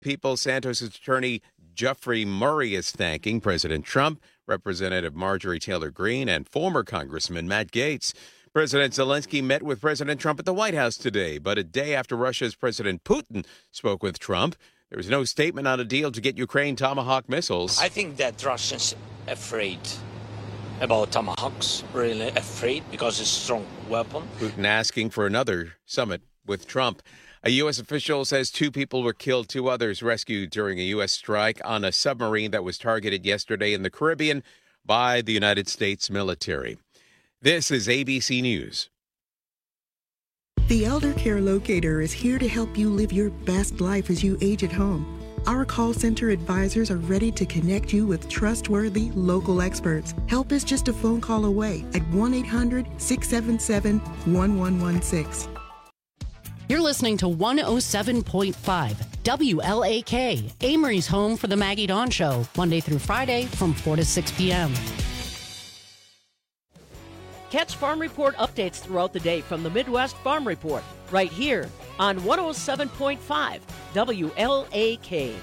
People, Santos' attorney Jeffrey Murray is thanking President Trump, Representative Marjorie Taylor Greene, and former Congressman Matt Gaetz. President Zelensky met with President Trump at the White House today, but a day after Russia's President Putin spoke with Trump, there was no statement on a deal to get Ukraine Tomahawk missiles. I think that Russians afraid about Tomahawks, really afraid because it's a strong weapon. Putin asking for another summit with Trump. A U.S. official says 2 people were killed, 2 others rescued during a U.S. strike on a submarine that was targeted yesterday in the Caribbean by the United States military. This is ABC News. The Elder Care Locator is here to help you live your best life as you age at home. Our call center advisors are ready to connect you with trustworthy local experts. Help is just a phone call away at 1-800-677-1116. You're listening to 107.5 WLAK, Amory's home for the Maggie Dawn Show, Monday through Friday from 4 to 6 p.m. Catch Farm Report updates throughout the day from the Midwest Farm Report, right here on 107.5 WLAK.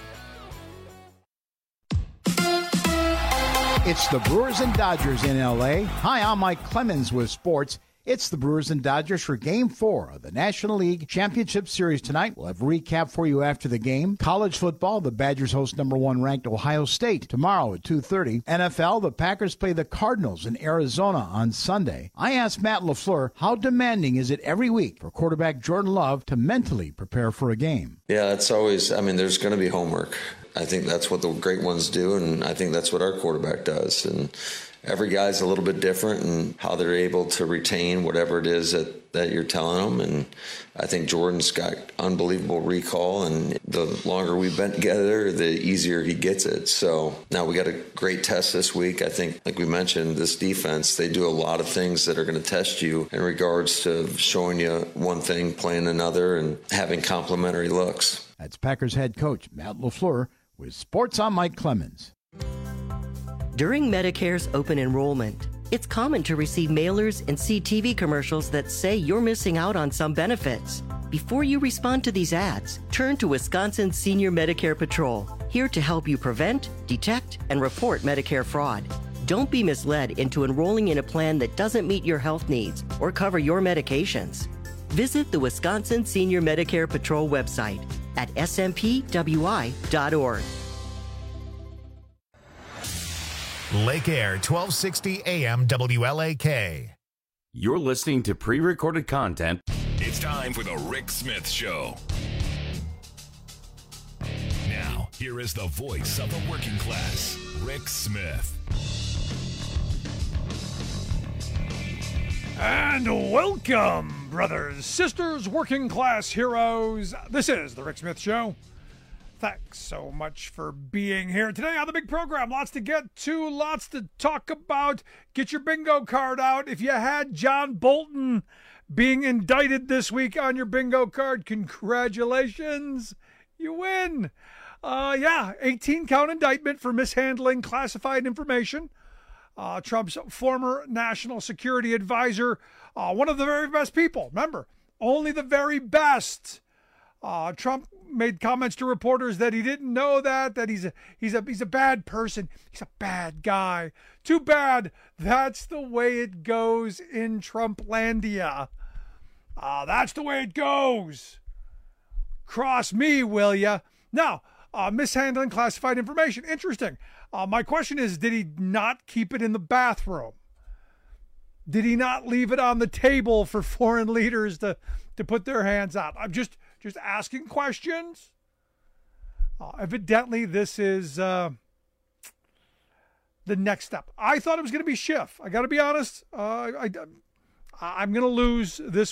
It's the Brewers and Dodgers in L.A. Hi, I'm Mike Clemens with sports. It's the Brewers and Dodgers for Game 4 of the National League Championship Series tonight. We'll have a recap for you after the game. College football, the Badgers host number 1 ranked Ohio State tomorrow at 2:30. NFL, the Packers play the Cardinals in Arizona on Sunday. I asked Matt LaFleur, how demanding is it every week for quarterback Jordan Love to mentally prepare for a game? Yeah, it's always, there's going to be homework. I think that's what the great ones do, and I think that's what our quarterback does. And every guy's a little bit different in how they're able to retain whatever it is that you're telling them. And I think Jordan's got unbelievable recall, and the longer we've been together, the easier he gets it. So now we got a great test this week. I think, like we mentioned, this defense, they do a lot of things that are going to test you in regards to showing you one thing, playing another, and having complementary looks. That's Packers head coach Matt LaFleur with Sports on Mike Clemens. During Medicare's open enrollment, it's common to receive mailers and see TV commercials that say you're missing out on some benefits. Before you respond to these ads, turn to Wisconsin Senior Medicare Patrol, here to help you prevent, detect, and report Medicare fraud. Don't be misled into enrolling in a plan that doesn't meet your health needs or cover your medications. Visit the Wisconsin Senior Medicare Patrol website at smpwi.org. Lake Air, 1260 AM WLAK. You're listening to pre-recorded content. It's time for the Rick Smith Show. Now, here is the voice of the working class, Rick Smith. And welcome, brothers, sisters, working class heroes. This is the Rick Smith Show. Thanks so much for being here today on the big program. Lots to get to, lots to talk about. Get your bingo card out. If you had John Bolton being indicted this week on your bingo card, congratulations. You win. 18-count indictment for mishandling classified information. Trump's former national security advisor, one of the very best people. Remember, only the very best. Trump made comments to reporters that he didn't know that he's a bad person. He's a bad guy. Too bad. That's the way it goes in Trumplandia. That's the way it goes. Cross me, will ya? Now, mishandling classified information. Interesting. My question is, did he not keep it in the bathroom? Did he not leave it on the table for foreign leaders to put their hands on? I'm just asking questions. Evidently, this is the next step. I thought it was going to be Schiff. I got to be honest. I'm going to lose this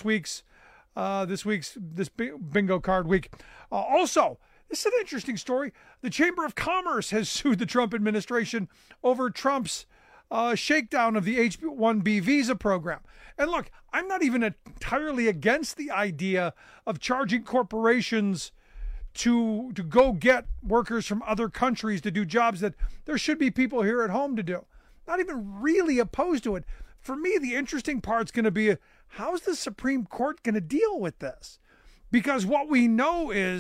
bingo card week. Also, this is an interesting story. The Chamber of Commerce has sued the Trump administration over Trump's shakedown of the H-1B visa program. And look, I'm not even entirely against the idea of charging corporations to go get workers from other countries to do jobs that there should be people here at home to do. Not even really opposed to it. For me, the interesting part's going to be, how's the Supreme Court going to deal with this? Because what we know is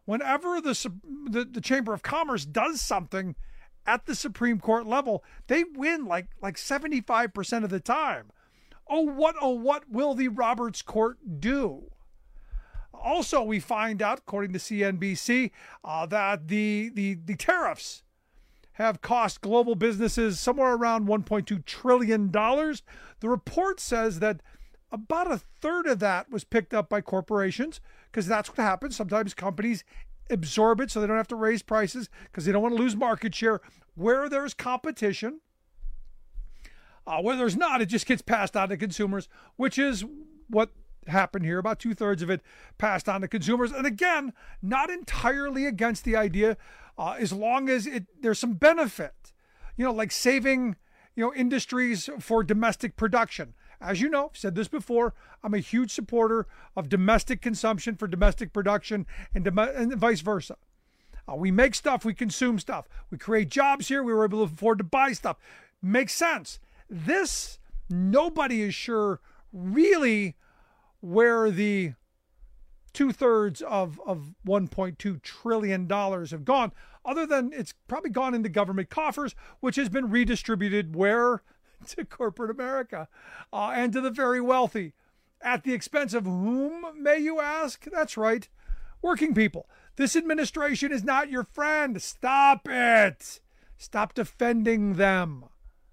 whenever the Chamber of Commerce does something at the Supreme Court level, they win like 75% of the time. Oh, what will the Roberts Court do? Also, we find out, according to CNBC, that the tariffs have cost global businesses somewhere around $1.2 trillion. The report says that about a third of that was picked up by corporations, because that's what happens. Sometimes companies absorb it so they don't have to raise prices because they don't want to lose market share. Where there's competition, where there's not, it just gets passed on to consumers, which is what happened here. About 2/3 of it passed on to consumers. And again, not entirely against the idea, as long as there's some benefit, like saving, industries for domestic production. As you know, I've said this before, I'm a huge supporter of domestic consumption for domestic production and vice versa. We make stuff, we consume stuff. We create jobs here, we were able to afford to buy stuff. Makes sense. This, nobody is sure really where the 2/3 of $1.2 trillion have gone, other than it's probably gone into government coffers, which has been redistributed where? To corporate America and to the very wealthy. At the expense of whom, may you ask? That's right, working people. This administration is not your friend. Stop it. Stop defending them.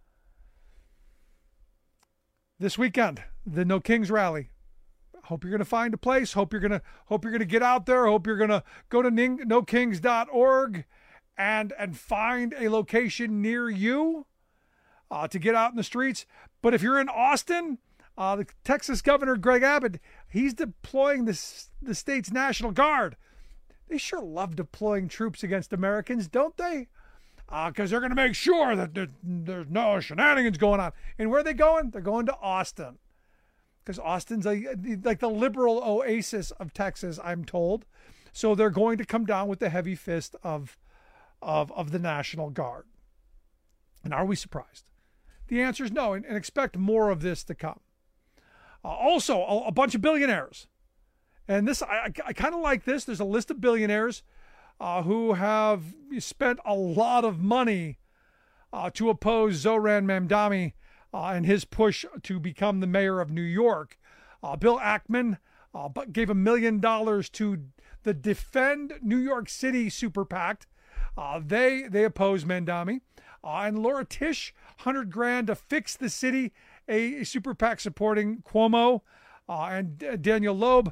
This weekend, the No Kings rally. Hope you're going to find a place. Hope you're going to get out there. Hope you're going to go to nokings.org and find a location near you to get out in the streets. But if you're in Austin, the Texas Governor Greg Abbott, he's deploying the state's National Guard. They sure love deploying troops against Americans, don't they? Because they're going to make sure that there's no shenanigans going on. And where are they going? They're going to Austin. Because Austin's like the liberal oasis of Texas, I'm told. So they're going to come down with the heavy fist of the National Guard. And are we surprised? The answer is no, and expect more of this to come. Also, a bunch of billionaires. And this, I kind of like this. There's a list of billionaires who have spent a lot of money to oppose Zoran Mamdani and his push to become the mayor of New York. Bill Ackman gave $1 million to the Defend New York City Super PAC. They oppose Mamdani. And Laura Tisch, $100,000 to Fix the City, a super PAC supporting Cuomo. And Daniel Loeb,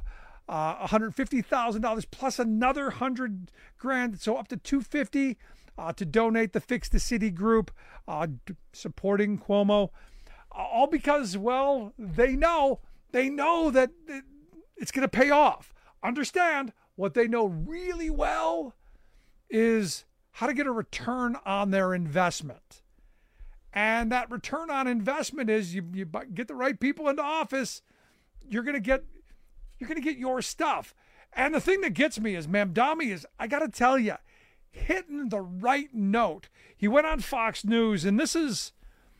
$150,000 plus another $100,000, so up to $250,000 to donate the Fix the City group, supporting Cuomo. All because, well, they know that it's going to pay off. Understand, what they know really well is how to get a return on their investment. And that return on investment is you get the right people into office, you're going to get your stuff. And the thing that gets me is Mamdani is, I got to tell you, hitting the right note. He went on Fox News, and this is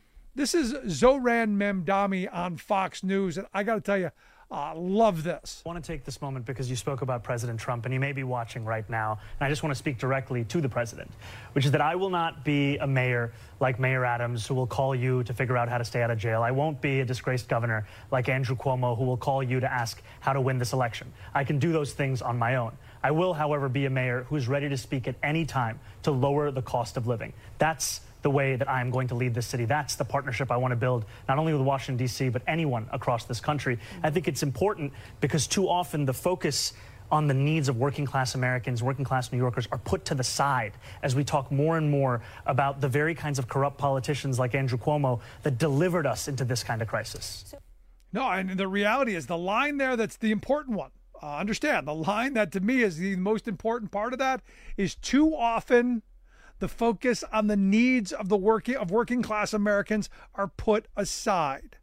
Zoran Mamdani on Fox News, and I got to tell you, love this. I want to take this moment because you spoke about President Trump, and he may be watching right now, and I just want to speak directly to the president, which is that I will not be a mayor like Mayor Adams who will call you to figure out how to stay out of jail. I won't be a disgraced governor like Andrew Cuomo who will call you to ask how to win this election. I can do those things on my own. I will, however, be a mayor who is ready to speak at any time to lower the cost of living. That's the way that I'm going to lead this city. That's the partnership I want to build, not only with Washington, D.C., but anyone across this country. I think it's important because too often the focus on the needs of working class Americans, working class New Yorkers are put to the side as we talk more and more about the very kinds of corrupt politicians like Andrew Cuomo that delivered us into this kind of crisis. No, and the reality is the line there that's the important one. Understand, the line that to me is the most important part of that is too often the focus on the needs of working class Americans are put aside.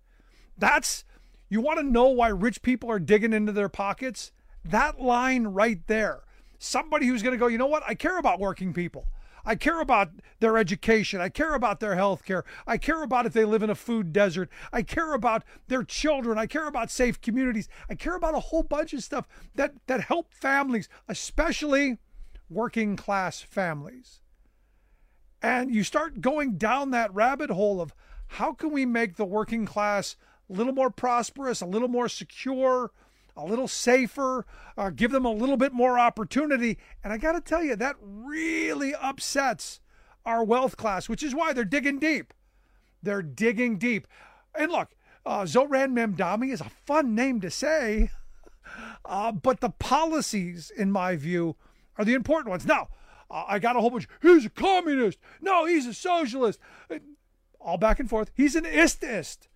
You want to know why rich people are digging into their pockets? That line right there. Somebody who's going to go, you know what? I care about working people. I care about their education. I care about their health care. I care about if they live in a food desert. I care about their children. I care about safe communities. I care about a whole bunch of stuff that help families, especially working class families. And you start going down that rabbit hole of how can we make the working class a little more prosperous, a little more secure, a little safer, give them a little bit more opportunity. And I got to tell you, that really upsets our wealth class, which is why they're digging deep. They're digging deep. And look, Zoran Memdami is a fun name to say, but the policies, in my view, are the important ones. Now, I got a whole bunch, he's a communist. No, he's a socialist. All back and forth. He's an istist.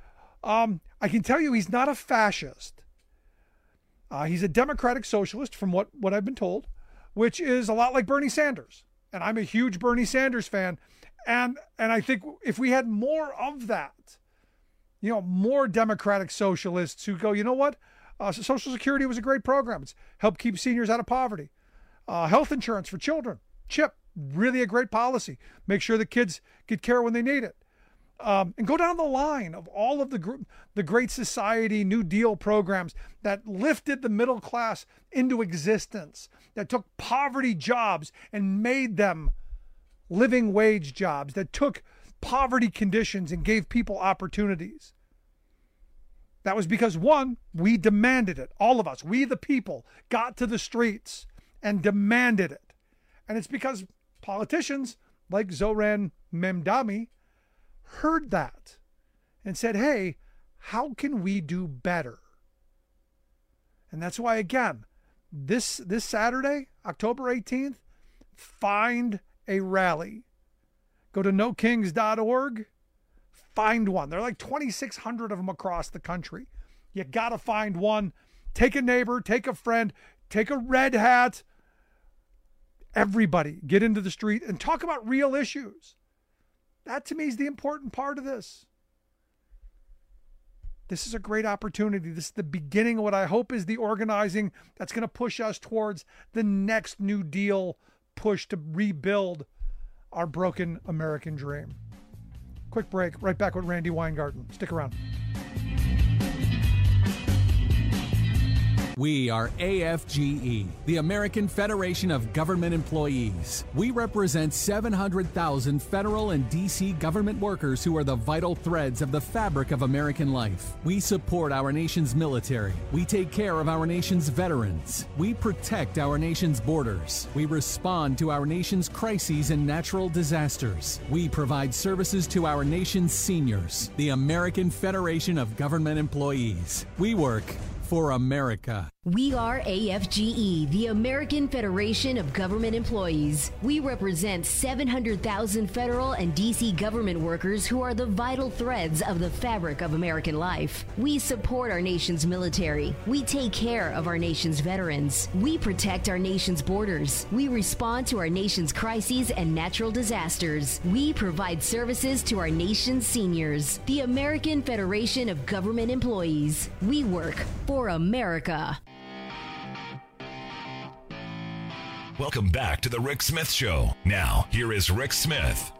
I can tell you he's not a fascist. He's a democratic socialist, from what I've been told, which is a lot like Bernie Sanders. And I'm a huge Bernie Sanders fan. And I think if we had more of that, more democratic socialists who go, you know what? Social Security was a great program. It's helped keep seniors out of poverty. Health insurance for children. CHIP, really a great policy. Make sure the kids get care when they need it. And go down the line of all of the Great Society New Deal programs that lifted the middle class into existence, that took poverty jobs and made them living wage jobs, that took poverty conditions and gave people opportunities. That was because, one, we demanded it. All of us, we the people, got to the streets and demanded it. And it's because politicians like Zoran Memdami heard that and said, hey, how can we do better? And that's why, again, this Saturday, October 18th, find a rally. Go to nokings.org, find one. There are like 2,600 of them across the country. You got to find one. Take a neighbor, take a friend, take a red hat. Everybody get into the street and talk about real issues. That, to me, is the important part of this. This is a great opportunity. This is the beginning of what I hope is the organizing that's going to push us towards the next New Deal push to rebuild our broken American dream. Quick break. Right back with Randy Weingarten. Stick around. We are AFGE, the American Federation of Government Employees. We represent 700,000 federal and D.C. government workers who are the vital threads of the fabric of American life. We support our nation's military. We take care of our nation's veterans. We protect our nation's borders. We respond to our nation's crises and natural disasters. We provide services to our nation's seniors. The American Federation of Government Employees. We work for America. We are AFGE, the American Federation of Government Employees. We represent 700,000 federal and D.C. government workers who are the vital threads of the fabric of American life. We support our nation's military. We take care of our nation's veterans. We protect our nation's borders. We respond to our nation's crises and natural disasters. We provide services to our nation's seniors. The American Federation of Government Employees. We work for America. Welcome back to the Rick Smith Show. Now, here is Rick Smith.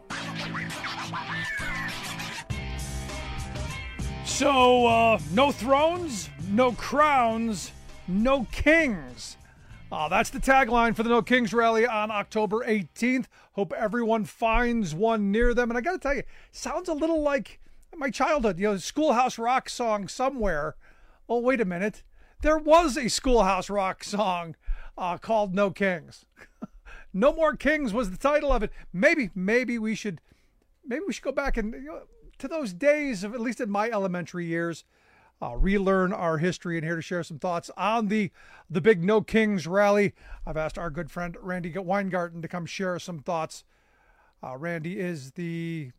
So, no thrones, no crowns, no kings. That's the tagline for the No Kings Rally on October 18th. Hope everyone finds one near them. And I got to tell you, sounds a little like my childhood, Schoolhouse Rock song somewhere. Oh, wait a minute. There was a Schoolhouse Rock song called No Kings. No More Kings was the title of it. Maybe we should go back and to those days of, at least in my elementary years, relearn our history. And here to share some thoughts on the big No Kings rally, I've asked our good friend Randy Weingarten to come share some thoughts. Randy is the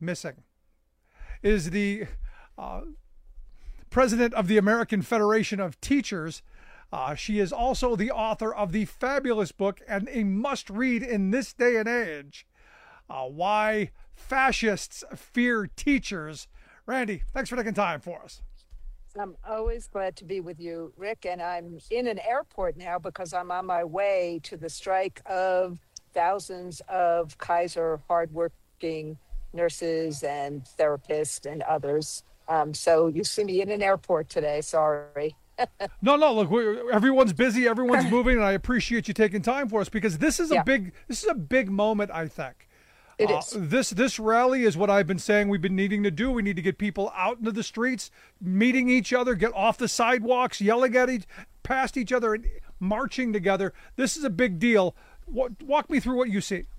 president of the American Federation of Teachers. She is also the author of the fabulous book and a must-read in this day and age, Why Fascists Fear Teachers. Randy, thanks for taking time for us. I'm always glad to be with you, Rick, and I'm in an airport now because I'm on my way to the strike of thousands of Kaiser hardworking nurses and therapists and others. So you see me in an airport today, sorry. No, look, everyone's busy, everyone's moving, and I appreciate you taking time for us because this is a big moment, I think. It is. This rally is what I've been saying we've been needing to do. We need to get people out into the streets, meeting each other, get off the sidewalks, yelling at past each other, and marching together. This is a big deal. Walk me through what you see.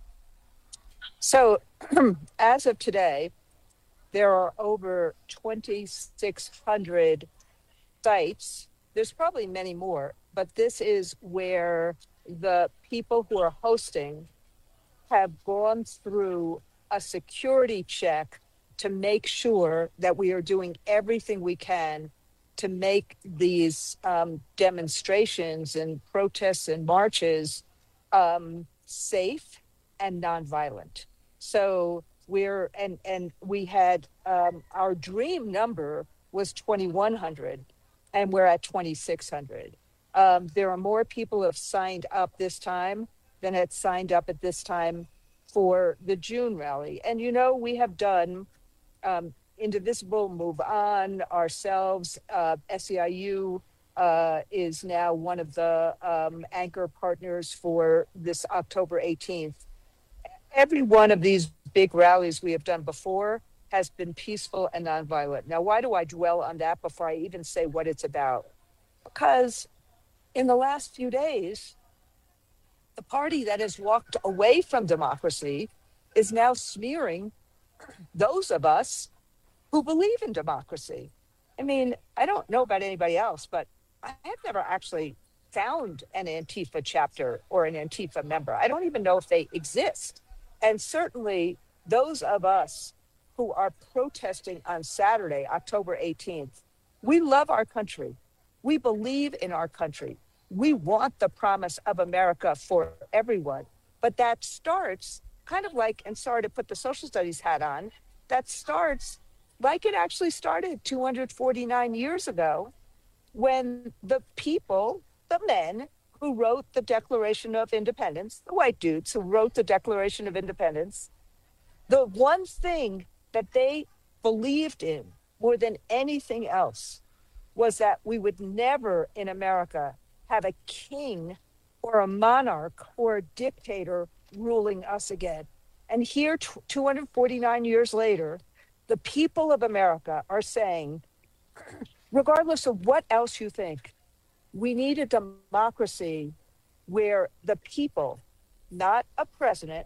So, as of today, there are over 2,600 sites. There's probably many more, but this is where the people who are hosting have gone through a security check to make sure that we are doing everything we can to make these demonstrations and protests and marches safe and nonviolent. So we had our dream number was 2,100, and we're at 2,600. There are more people who have signed up this time than had signed up at this time for the June rally. And, we have done Indivisible, Move On, ourselves. SEIU is now one of the anchor partners for this October 18th. Every one of these big rallies we have done before has been peaceful and nonviolent. Now, why do I dwell on that before I even say what it's about? Because in the last few days, the party that has walked away from democracy is now smearing those of us who believe in democracy. I mean, I don't know about anybody else, but I have never actually found an Antifa chapter or an Antifa member. I don't even know if they exist. And certainly those of us who are protesting on Saturday, October 18th, we love our country. We believe in our country. We want the promise of America for everyone. But that starts kind of like, and sorry to put the social studies hat on, that starts like it actually started 249 years ago when the people, the men who wrote the Declaration of Independence, the white dudes who wrote the Declaration of Independence, the one thing that they believed in more than anything else was that we would never in America have a king or a monarch or a dictator ruling us again. And here, 249 years later, the people of America are saying, regardless of what else you think, we need a democracy where the people, not a president,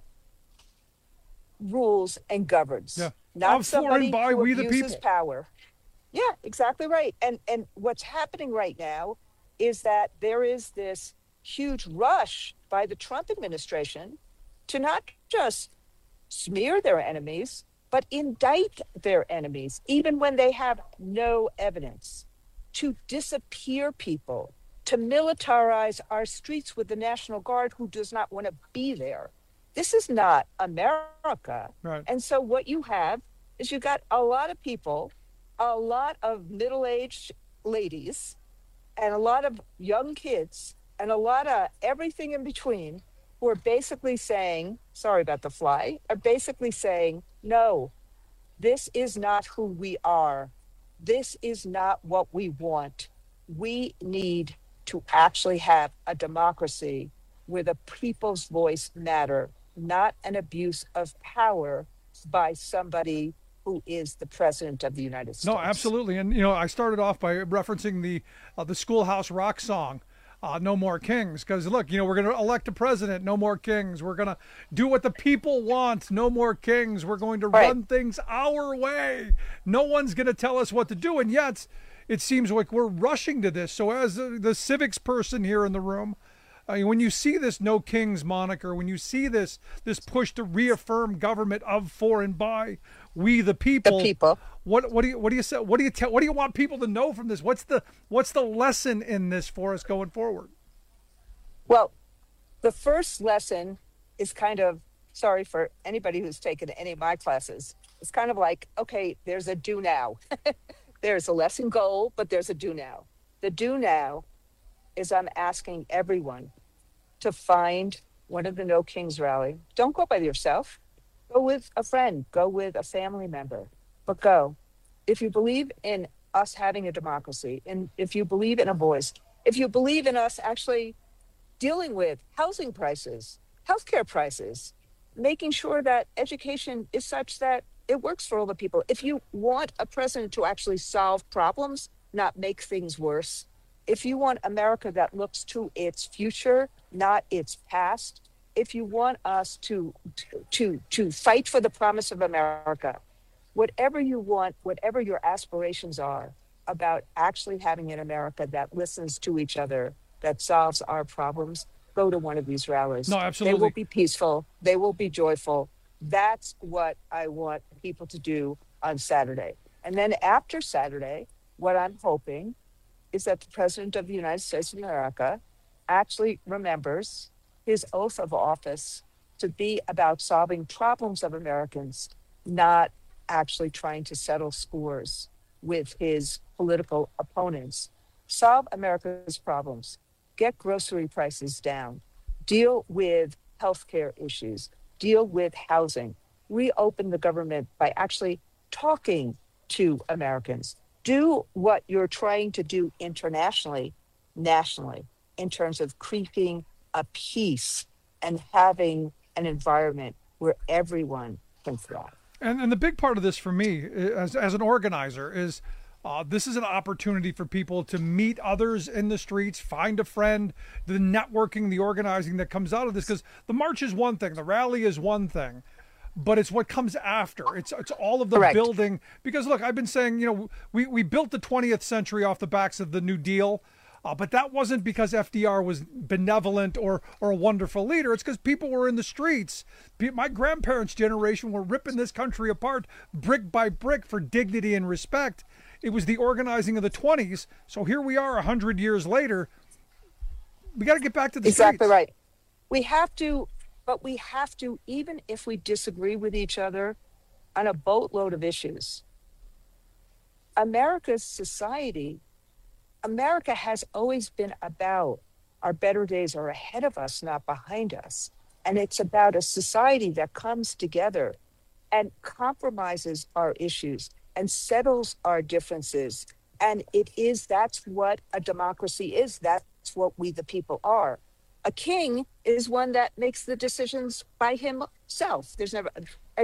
rules and governs. Yeah. Not somebody who we the abuses people. power. Yeah, exactly right. And what's happening right now is that there is this huge rush by the Trump administration to not just smear their enemies, but indict their enemies, even when they have no evidence, to disappear people, to militarize our streets with the National Guard who does not want to be there. This is not America. Right. And so what you have is you got a lot of people, a lot of middle-aged ladies, and a lot of young kids, and a lot of everything in between who are basically saying, sorry about the fly, are basically saying, no, this is not who we are. This is not what we want. We need to actually have a democracy where the people's voice matter, not an abuse of power by somebody who is the president of the United States. No, absolutely. And, I started off by referencing the Schoolhouse Rock song, No More Kings, because, look, we're going to elect a president, no more kings. We're going to do what the people want, no more kings. We're going to run things our way. No one's going to tell us what to do. And yet, it seems like we're rushing to this. So as the civics person here in the room, when you see this no kings moniker, when you see this push to reaffirm government of, for, and by we the people, what do you say? What do you want people to know from this? What's the lesson in this for us going forward? Well, the first lesson is kind of, sorry for anybody who's taken any of my classes, it's kind of like, okay, there's a do now. There's a lesson goal, but there's a do now. The do now is I'm asking everyone to find one of the No Kings rally. Don't go by yourself. Go with a friend. Go with a family member. But go. If you believe in us having a democracy, and if you believe in a voice, if you believe in us actually dealing with housing prices, healthcare prices, making sure that education is such that it works for all the people. If you want a president to actually solve problems, not make things worse, if you want America that looks to its future, not its past, if you want us to fight for the promise of America, whatever you want, whatever your aspirations are about actually having an America that listens to each other, that solves our problems, go to one of these rallies. No, absolutely. They will be peaceful. They will be joyful. That's what I want people to do on Saturday. And then after Saturday, what I'm hoping is that the President of the United States of America actually remembers his oath of office to be about solving problems of Americans, not actually trying to settle scores with his political opponents. Solve America's problems, get grocery prices down, deal with healthcare issues, deal with housing, reopen the government by actually talking to Americans. Do what you're trying to do internationally, nationally, in terms of creating a peace and having an environment where everyone can thrive. And the big part of this for me, as an organizer, is this is an opportunity for people to meet others in the streets, find a friend, the networking, the organizing that comes out of this. Because the march is one thing, the rally is one thing, but it's what comes after. It's all of the Correct. building. Because look, I've been saying, you know, we built the 20th century off the backs of the New Deal. But that wasn't because FDR was benevolent or a wonderful leader. It's because people were in the streets. My grandparents' generation were ripping this country apart brick by brick for dignity and respect. It was the organizing of the 20s. So here we are 100 years later. We got to get back to the streets. Exactly right. We have to, but we have to, even if we disagree with each other on a boatload of issues. America's society, America has always been about our better days are ahead of us, not behind us. And it's about a society that comes together and compromises our issues and settles our differences. And that's what a democracy is. That's what we, the people, are. A king is one that makes the decisions by himself. There's never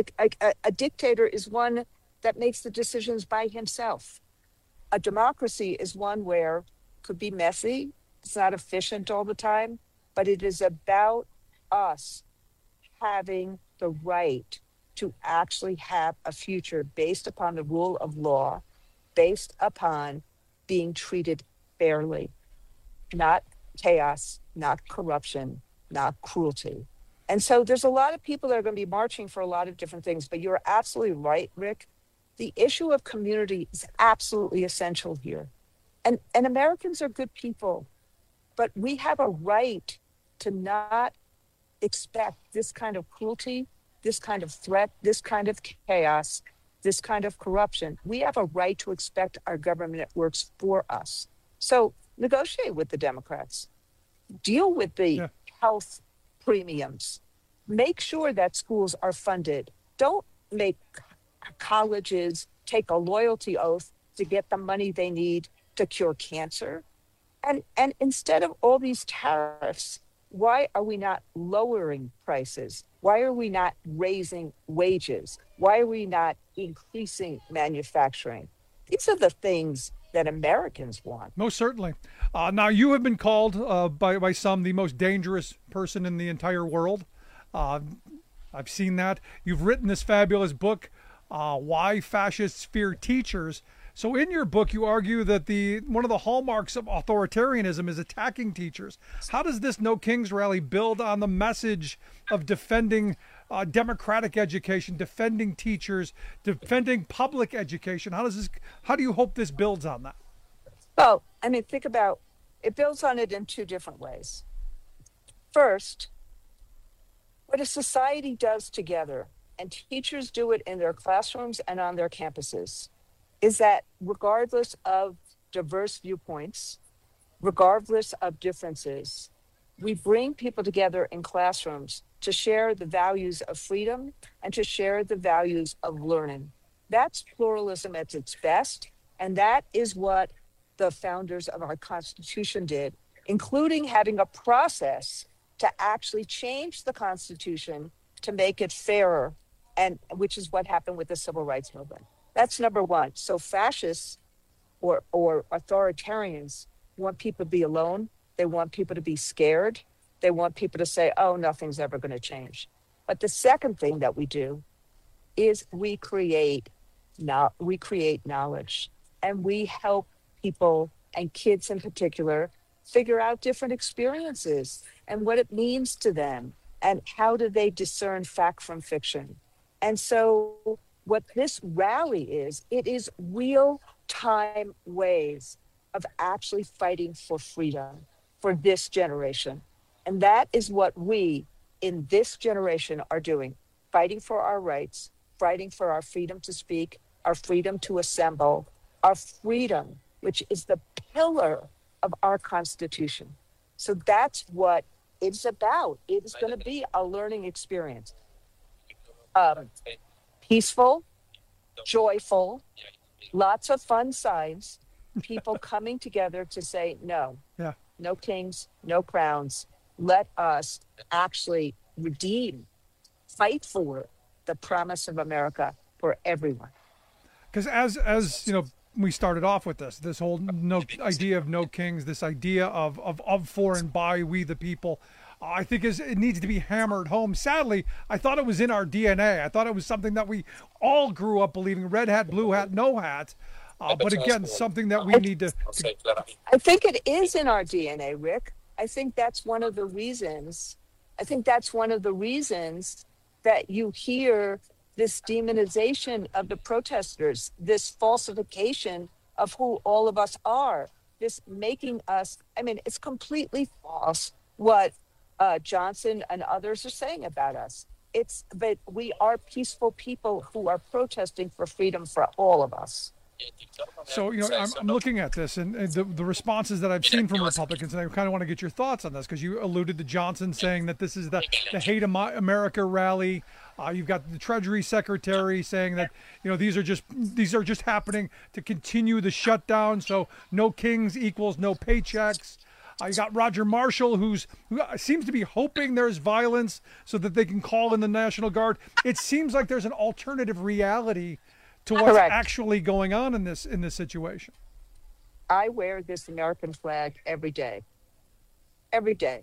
a dictator is one that makes the decisions by himself. A democracy is one where it could be messy, it's not efficient all the time, but it is about us having the right to actually have a future based upon the rule of law, based upon being treated fairly, not chaos, not corruption, not cruelty. And so there's a lot of people that are going to be marching for a lot of different things, but you're absolutely right, Rick. The issue of community is absolutely essential here. And Americans are good people, but we have a right to not expect this kind of cruelty, this kind of threat, this kind of chaos, this kind of corruption. We have a right to expect our government works for us. So negotiate with the Democrats. Deal with the health premiums. Make sure that schools are funded. Don't make colleges take a loyalty oath to get the money they need to cure cancer. And instead of all these tariffs, why are we not lowering prices? Why are we not raising wages? Why are we not increasing manufacturing? These are the things that Americans want. Most certainly. Now, you have been called by some the most dangerous person in the entire world. I've seen that. You've written this fabulous book, Why Fascists Fear Teachers. So in your book, you argue that one of the hallmarks of authoritarianism is attacking teachers. How does this No Kings rally build on the message of defending democratic education, defending teachers, defending public education? How do you hope this builds on that? Well, I mean, think about it. Builds on it in two different ways. First, what a society does together, and teachers do it in their classrooms and on their campuses, is that regardless of diverse viewpoints, regardless of differences, we bring people together in classrooms to share the values of freedom and to share the values of learning. That's pluralism at its best, And that is what the founders of our Constitution did, including having a process to actually change the Constitution to make it fairer, and which is what happened with the Civil Rights Movement. That's number one. So fascists or authoritarians want people to be alone. They want people to be scared. They want people to say, oh, nothing's ever going to change. But the second thing that we do is we create knowledge, and we help people, and kids in particular, figure out different experiences and what it means to them and how do they discern fact from fiction. And so what this rally is, it is real-time ways of actually fighting for freedom for this generation. And that is what we in this generation are doing, fighting for our rights, fighting for our freedom to speak, our freedom to assemble, our freedom, which is the pillar of our Constitution. So that's what it's about. It is going to be a learning experience. Peaceful, joyful, lots of fun signs, people coming together to say, no, no kings, no crowns. Let us actually redeem, fight for the promise of America for everyone. Because as you know, we started off with this whole idea of no kings, this idea of for and by we the people, I think it needs to be hammered home. Sadly, I thought it was in our DNA. I thought it was something that we all grew up believing, red hat, blue hat, no hat. But again, something that we need to... I think it is in our DNA, Rick. I think that's one of the reasons that you hear this demonization of the protesters, this falsification of who all of us are, this making us, I mean, it's completely false what Johnson and others are saying about us. But we are peaceful people who are protesting for freedom for all of us. So, you know, I'm looking at this and the responses that I've seen from Republicans, and I kind of want to get your thoughts on this, because you alluded to Johnson saying that this is the Hate America rally. You've got the Treasury Secretary saying that, you know, these are just happening to continue the shutdown. So no kings equals no paychecks. You got Roger Marshall, who seems to be hoping there's violence so that they can call in the National Guard. It seems like there's an alternative reality to what's actually going on in this situation. I wear this American flag every day. Every day.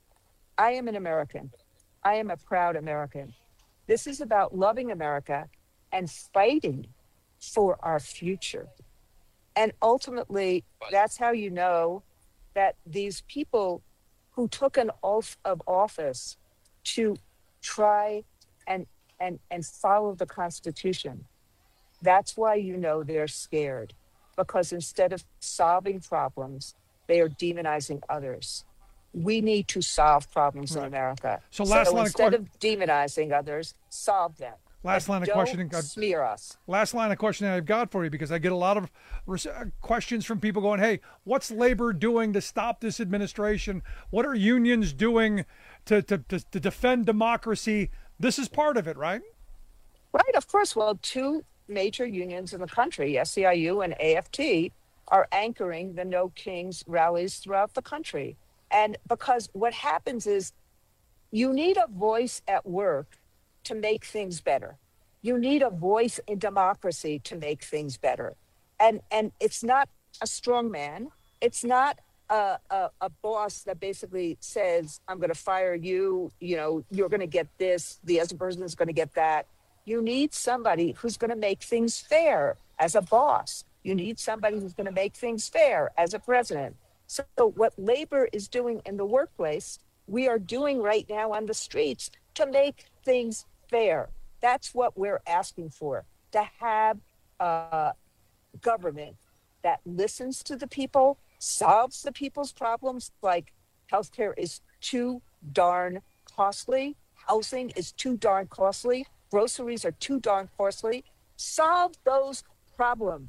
I am an American. I am a proud American. This is about loving America and fighting for our future. And ultimately, that's how you know that these people who took an oath of office to try and follow the Constitution, that's why you know they're scared, because instead of solving problems, they are demonizing others. We need to solve problems in America. So instead of demonizing others, solve them. Last line of questioning. Smear us. Last line of questioning I've got for you, because I get a lot of questions from people going, hey, what's labor doing to stop this administration? What are unions doing to defend democracy? This is part of it, right? Right, of course. Well, two major unions in the country, SEIU and AFT, are anchoring the No Kings rallies throughout the country. And because what happens is you need a voice at work to make things better. You need a voice in democracy to make things better. And it's not a strong man. It's not a boss that basically says, I'm going to fire you, you know, you're going to get this, the other person is going to get that. You need somebody who's going to make things fair as a boss. You need somebody who's going to make things fair as a president. So what labor is doing in the workplace, we are doing right now on the streets to make things fair. That's what we're asking for, to have a government that listens to the people, solves the people's problems, like healthcare is too darn costly, housing is too darn costly, groceries are too darn costly. Solve those problems.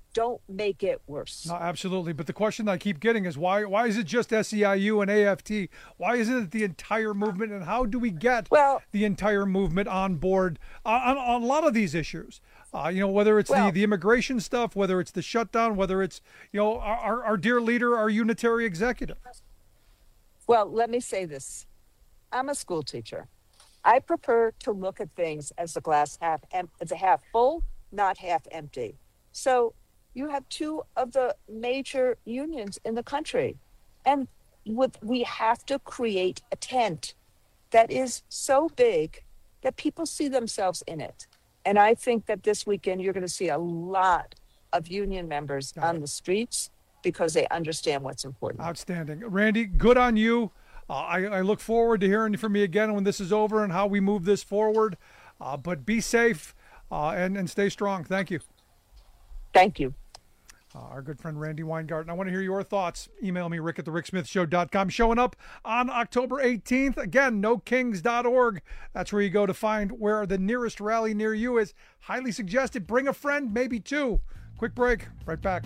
don't make it worse. No, absolutely. But the question I keep getting is why is it just SEIU and AFT? Why isn't it the entire movement? And how do we get the entire movement on board on a lot of these issues? Whether it's the immigration stuff, whether it's the shutdown, whether it's, our dear leader, our unitary executive. Well, let me say this. I'm a school teacher. I prefer to look at things as the glass as a half full, not half empty. So you have two of the major unions in the country. And we have to create a tent that is so big that people see themselves in it. And I think that this weekend you're going to see a lot of union members on the streets because they understand what's important. Outstanding. Randy, good on you. I look forward to hearing from you again when this is over and how we move this forward. But be safe and stay strong. Thank you. Thank you. Our good friend Randy Weingarten. I want to hear your thoughts. Email me, rick@thericksmithshow.com. Showing up on October 18th. Again, nokings.org. That's where you go to find where the nearest rally near you is. Highly suggested. Bring a friend, maybe two. Quick break. Right back.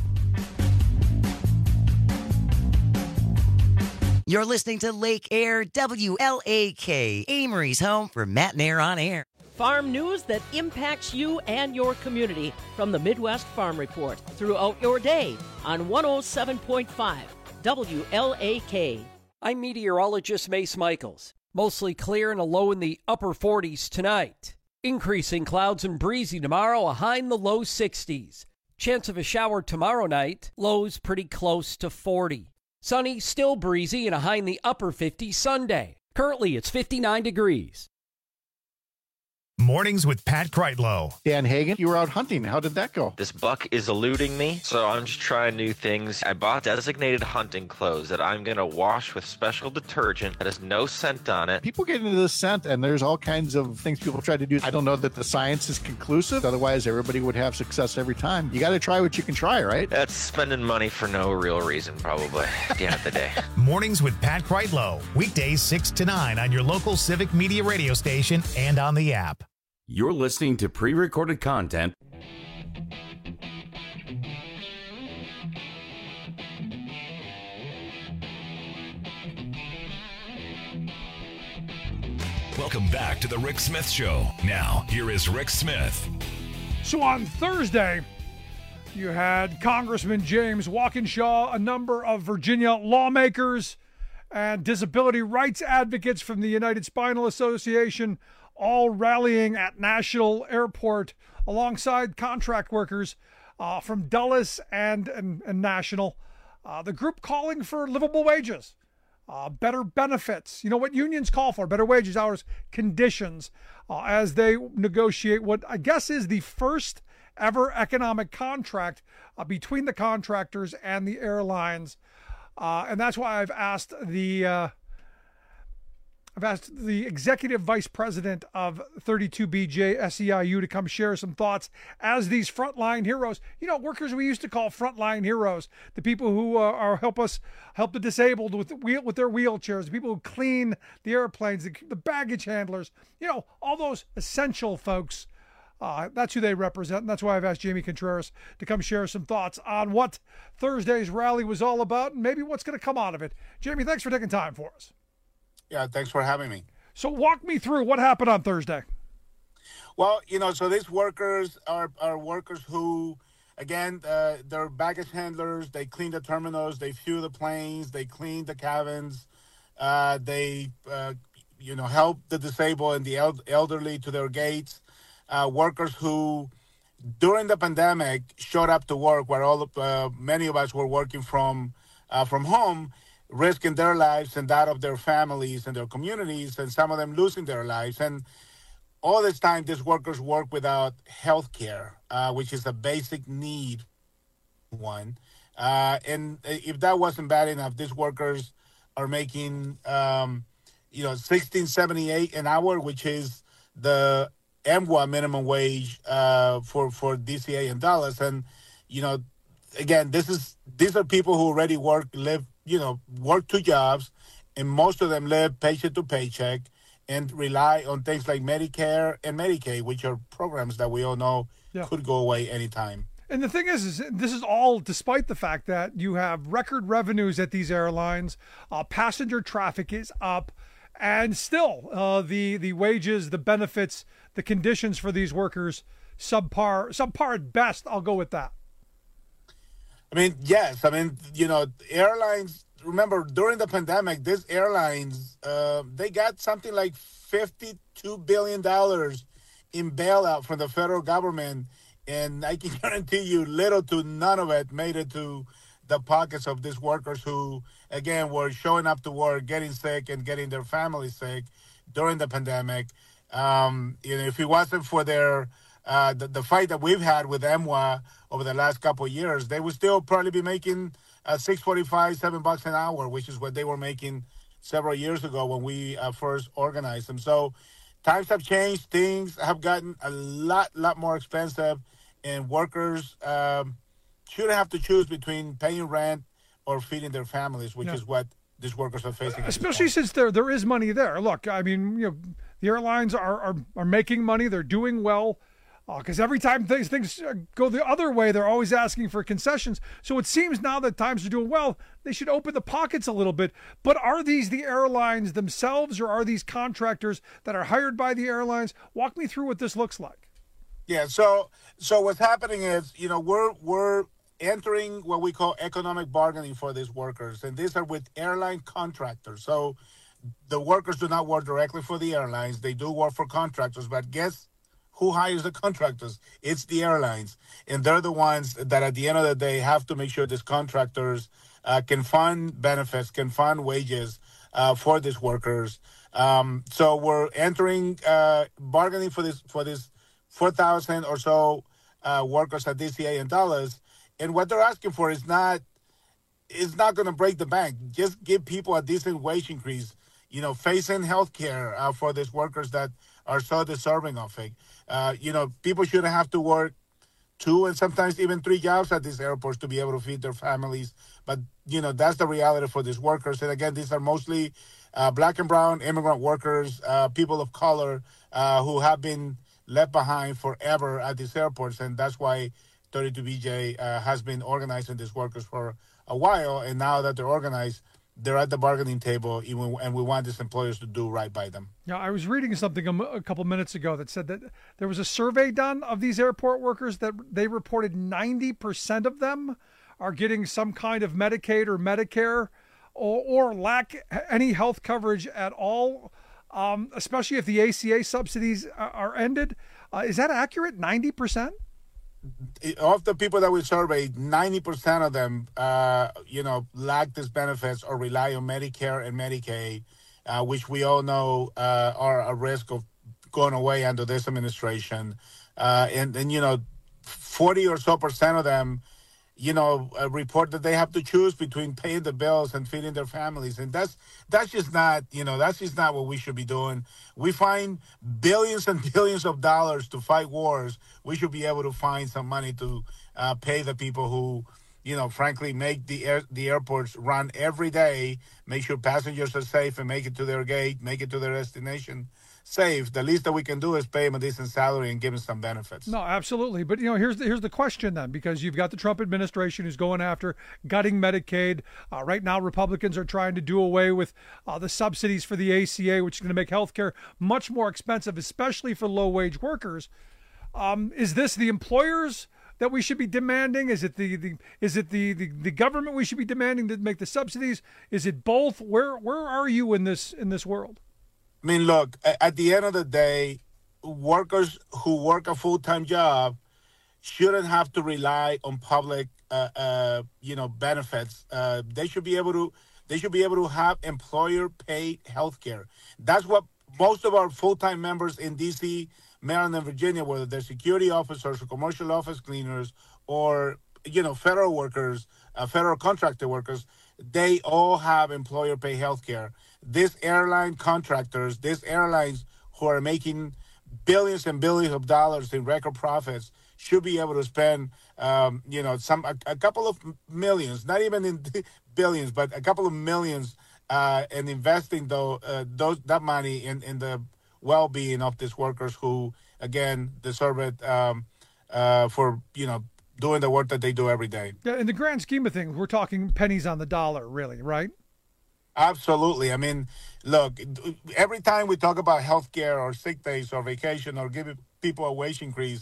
You're listening to Lake Air, WLAK, Amory's home for Matt and Air on Air. Farm news that impacts you and your community from the Midwest Farm Report throughout your day on 107.5 WLAK. I'm meteorologist Mace Michaels. Mostly clear and a low in the upper 40s tonight. Increasing clouds and breezy tomorrow, a high in the low 60s. Chance of a shower tomorrow night, lows pretty close to 40. Sunny, still breezy, and a high in the upper 50s Sunday. Currently, it's 59 degrees. Mornings with Pat Kreitlow. Dan Hagan, you were out hunting. How did that go? This buck is eluding me, so I'm just trying new things. I bought designated hunting clothes that I'm going to wash with special detergent that has no scent on it. People get into this scent, and there's all kinds of things people try to do. I don't know that the science is conclusive. Otherwise, everybody would have success every time. You got to try what you can try, right? That's spending money for no real reason, probably, at the end of the day. Mornings with Pat Kreitlow. Weekdays 6 to 9 on your local Civic Media radio station and on the app. You're listening to pre-recorded content. Welcome back to the Rick Smith Show. Now, here is Rick Smith. So on Thursday, you had Congressman James Walkinshaw, a number of Virginia lawmakers, and disability rights advocates from the United Spinal Association, all rallying at National Airport alongside contract workers from Dulles and National. The group calling for livable wages, better benefits. You know what unions call for: better wages, hours, conditions, as they negotiate what I guess is the first ever economic contract between the contractors and the airlines. And that's why I've asked the executive vice president of 32BJ SEIU to come share some thoughts as these frontline heroes, workers we used to call frontline heroes, the people who help the disabled with their wheelchairs, the people who clean the airplanes, the baggage handlers, all those essential folks. That's who they represent, and that's why I've asked Jamie Contreras to come share some thoughts on what Thursday's rally was all about and maybe what's going to come out of it. Jamie, thanks for taking time for us. Yeah, thanks for having me. So walk me through what happened on Thursday. Well, so these workers are workers who, again, they're baggage handlers. They clean the terminals. They fuel the planes. They clean the cabins. They, help the disabled and the elderly to their gates. Workers who, during the pandemic, showed up to work where many of us were working from home, risking their lives and that of their families and their communities, and some of them losing their lives. And all this time, these workers work without health care, which is a basic need one. And if that wasn't bad enough, these workers are making, $16.78 an hour, which is the MWA minimum wage for DCA and Dallas. And, again, these are people who already work two jobs, and most of them live paycheck to paycheck and rely on things like Medicare and Medicaid, which are programs that we all know could go away anytime. And the thing is this is all despite the fact that you have record revenues at these airlines, passenger traffic is up, and still the wages, the benefits, the conditions for these workers, subpar at best. I'll go with that. I mean, yes. I mean, airlines, remember, during the pandemic, these airlines, they got something like $52 billion in bailout from the federal government. And I can guarantee you little to none of it made it to the pockets of these workers who, again, were showing up to work, getting sick and getting their families sick during the pandemic. If it wasn't for their the fight that we've had with EMWA over the last couple of years, they would still probably be making $6.45, $7 an hour, which is what they were making several years ago when we first organized them. So times have changed. Things have gotten a lot more expensive, and workers shouldn't have to choose between paying rent or feeding their families, which is what these workers are facing. Especially since there is money there. Look, I mean, the airlines are making money. They're doing well. Because every time things go the other way, they're always asking for concessions. So it seems now that times are doing well, they should open the pockets a little bit. But are these the airlines themselves, or are these contractors that are hired by the airlines? Walk me through what this looks like. Yeah. So what's happening is, we're entering what we call economic bargaining for these workers, and these are with airline contractors. So the workers do not work directly for the airlines; they do work for contractors. But guess who hires the contractors? It's the airlines. And they're the ones that at the end of the day have to make sure these contractors can fund benefits, can fund wages for these workers. So we're entering bargaining for this 4,000 or so workers at DCA in Dallas. And what they're asking for is not going to break the bank. Just give people a decent wage increase, facing health care for these workers that are so deserving of it. People shouldn't have to work 2 and sometimes even 3 jobs at these airports to be able to feed their families. But, that's the reality for these workers. And again, these are mostly black and brown immigrant workers, people of color who have been left behind forever at these airports. And that's why 32BJ has been organizing these workers for a while. And now that they're organized, they're at the bargaining table, and we want these employers to do right by them. Yeah, I was reading something a couple minutes ago that said that there was a survey done of these airport workers that they reported 90% of them are getting some kind of Medicaid or Medicare or lack any health coverage at all, especially if the ACA subsidies are ended. Is that accurate, 90%? Of the people that we surveyed, 90% of them, lack these benefits or rely on Medicare and Medicaid, which we all know are a risk of going away under this administration. And 40 or so percent of them, report that they have to choose between paying the bills and feeding their families. And that's just not, that's just not what we should be doing. We find billions and billions of dollars to fight wars. We should be able to find some money to pay the people who, frankly, make the airports run every day, make sure passengers are safe and make it to their gate, make it to their destination safe. The least that we can do is pay them a decent salary and give them some benefits. No, absolutely. But, here's the question then, because you've got the Trump administration who's going after gutting Medicaid. Right now, Republicans are trying to do away with the subsidies for the ACA, which is going to make health care much more expensive, especially for low-wage workers. Is this the employers that we should be demanding? Is it the government we should be demanding to make the subsidies? Is it both? Where are you in this world? I mean, look, at the end of the day, workers who work a full-time job shouldn't have to rely on public, benefits. They should be able to have employer-paid health care. That's what most of our full-time members in D.C., Maryland, and Virginia, whether they're security officers or commercial office cleaners or, federal workers, federal contractor workers, they all have employer-paid health care. These airline contractors, these airlines who are making billions and billions of dollars in record profits should be able to spend, a couple of millions, not even in billions, but a couple of millions in investing that money in the well-being of these workers who, again, deserve it for, doing the work that they do every day. Yeah, in the grand scheme of things, we're talking pennies on the dollar, really, right? Absolutely. I mean, look, every time we talk about healthcare or sick days or vacation or giving people a wage increase,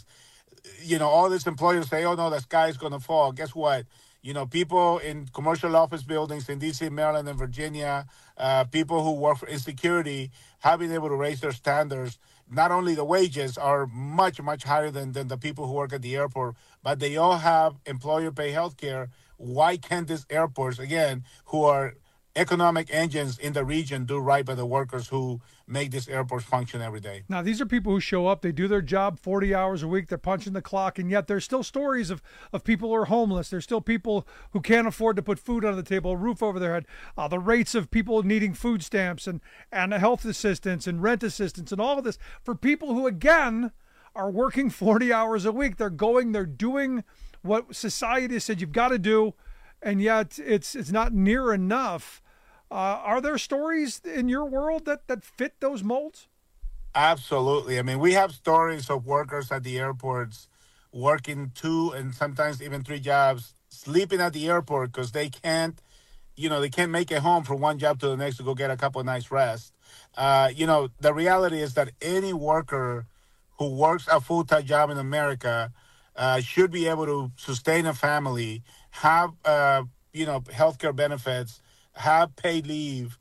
all these employers say, oh, no, the sky is going to fall. Guess what? People in commercial office buildings in D.C., Maryland, and Virginia, people who work in security have been able to raise their standards. Not only the wages are much, much higher than the people who work at the airport, but they all have employer-paid health care. Why can't these airports, again, who are economic engines in the region, do right by the workers who make these airports function every day? Now, these are people who show up, they do their job 40 hours a week, they're punching the clock, and yet there's still stories of people who are homeless. There's still people who can't afford to put food on the table, a roof over their head. The rates of people needing food stamps and health assistance and rent assistance and all of this for people who, again, are working 40 hours a week. They're doing what society said you've got to do, and yet it's not near enough. Are there stories in your world that fit those molds? Absolutely. I mean, we have stories of workers at the airports working 2 and sometimes even 3 jobs, sleeping at the airport because they can't make it home from one job to the next to go get a couple of nights rest. The reality is that any worker who works a full-time job in America should be able to sustain a family, have, healthcare benefits, have paid leave,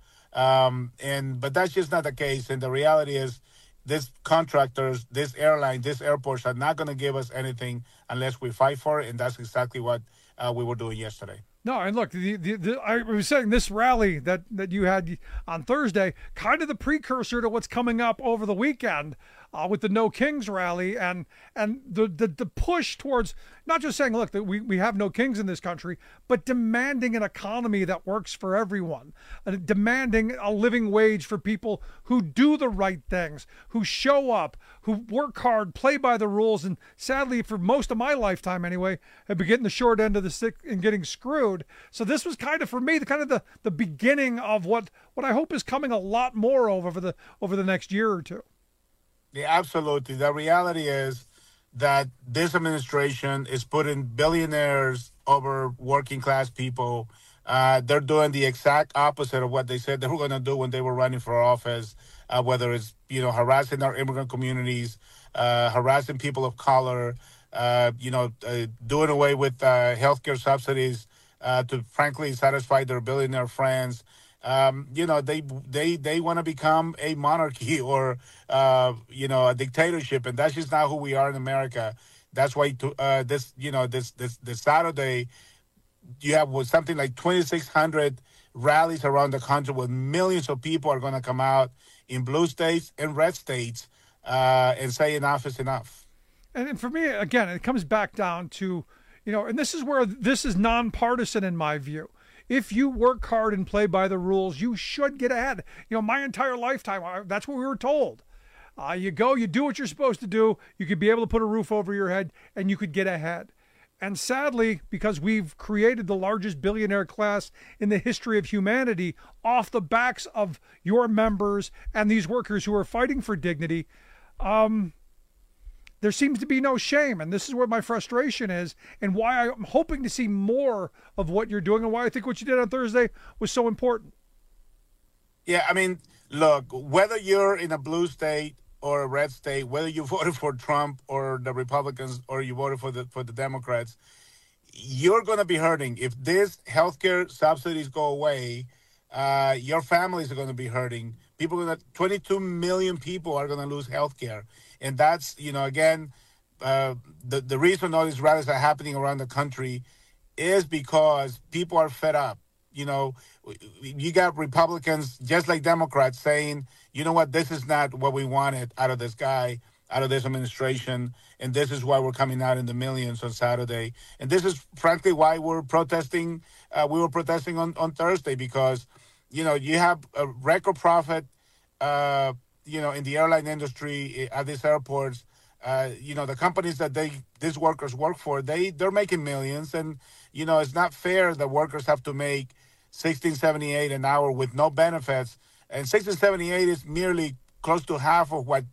but that's just not the case. And the reality is, these contractors, this airline, these airports are not going to give us anything unless we fight for it, and that's exactly what we were doing yesterday. No, and look, I was saying this rally that you had on Thursday, kind of the precursor to what's coming up over the weekend with the No Kings rally and the push towards not just saying, look, that we have no kings in this country, but demanding an economy that works for everyone, demanding a living wage for people who do the right things, who show up, who work hard, play by the rules, and sadly, for most of my lifetime anyway, have been getting the short end of the stick and getting screwed. So this was kind of, for me, the beginning of what I hope is coming a lot more over the next year or two. Yeah, absolutely. The reality is that this administration is putting billionaires over working class people. They're doing the exact opposite of what they said they were going to do when they were running for office, whether it's, harassing our immigrant communities, harassing people of color, doing away with healthcare subsidies to frankly satisfy their billionaire friends. They want to become a monarchy or, a dictatorship. And that's just not who we are in America. That's why this Saturday, you have something like 2,600 rallies around the country where millions of people are going to come out in blue states and red states and say enough is enough. And for me, again, it comes back down to, and this is where this is nonpartisan in my view. If you work hard and play by the rules, you should get ahead. My entire lifetime, that's what we were told. You go, you do what you're supposed to do. You could be able to put a roof over your head and you could get ahead. And sadly, because we've created the largest billionaire class in the history of humanity off the backs of your members and these workers who are fighting for dignity, there seems to be no shame. And this is where my frustration is and why I'm hoping to see more of what you're doing and why I think what you did on Thursday was so important. Yeah, I mean, look, whether you're in a blue state or a red state, whether you voted for Trump or the Republicans or you voted for the Democrats, you're going to be hurting. If these healthcare subsidies go away, your families are going to be hurting. 22 million people are going to lose healthcare. And that's, again, the reason all these rallies are happening around the country is because people are fed up. You got Republicans, just like Democrats, saying, you know what, this is not what we wanted out of this guy, out of this administration, and this is why we're coming out in the millions on Saturday. And this is, frankly, why we're protesting. We were protesting on Thursday because, you have a record profit, in the airline industry at these airports. The companies that these workers work for, they're making millions. And, it's not fair that workers have to make $16.78 an hour with no benefits. And $16.78 is merely close to half of what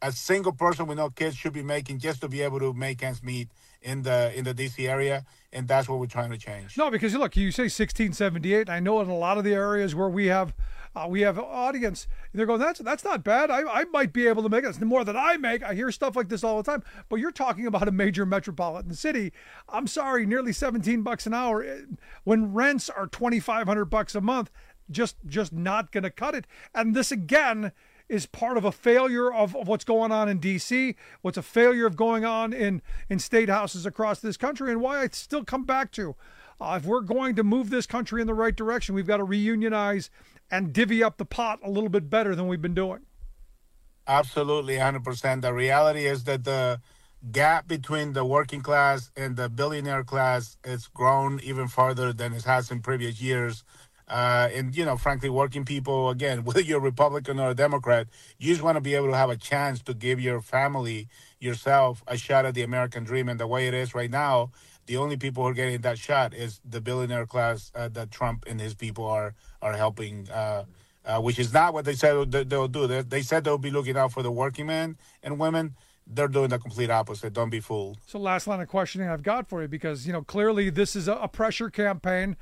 a single person with no kids should be making just to be able to make ends meet in the D.C. area, and that's what we're trying to change. No, because look, you say 1678. I know in a lot of the areas where we have audience, they're going, that's not bad. I might be able to make it. It's more than I make. I hear stuff like this all the time. But you're talking about a major metropolitan city. I'm sorry, nearly $17 an hour when rents are $2,500 a month. Just not going to cut it. And this again is part of a failure of what's going on in D.C., what's a failure of going on in state houses across this country, and why I still come back to, if we're going to move this country in the right direction, we've got to reunionize and divvy up the pot a little bit better than we've been doing. Absolutely, 100%. The reality is that the gap between the working class and the billionaire class has grown even farther than it has in previous years. And, frankly, working people, again, whether you're a Republican or a Democrat, you just want to be able to have a chance to give your family, yourself, a shot at the American dream. And the way it is right now, the only people who are getting that shot is the billionaire class that Trump and his people are helping, which is not what they said they'll do. They said they'll be looking out for the working men and women. They're doing the complete opposite. Don't be fooled. So last line of questioning I've got for you, because, clearly this is a pressure campaign.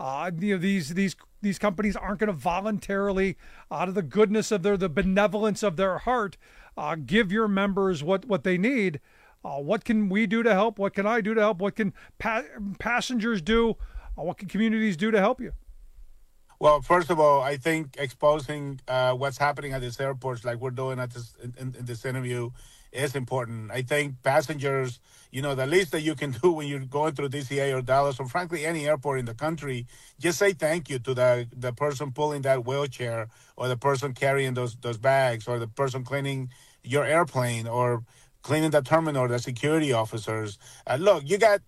These companies aren't going to voluntarily, out of the goodness of the benevolence of their heart, give your members what they need. What can we do to help? What can I do to help? What can passengers do? What can communities do to help you? Well, first of all, I think exposing what's happening at these airports, like we're doing at this in this interview, is important. I think passengers, the least that you can do when you're going through DCA or Dallas or frankly any airport in the country, just say thank you to the person pulling that wheelchair, or the person carrying those bags, or the person cleaning your airplane, or cleaning the terminal, the security officers. Look, you got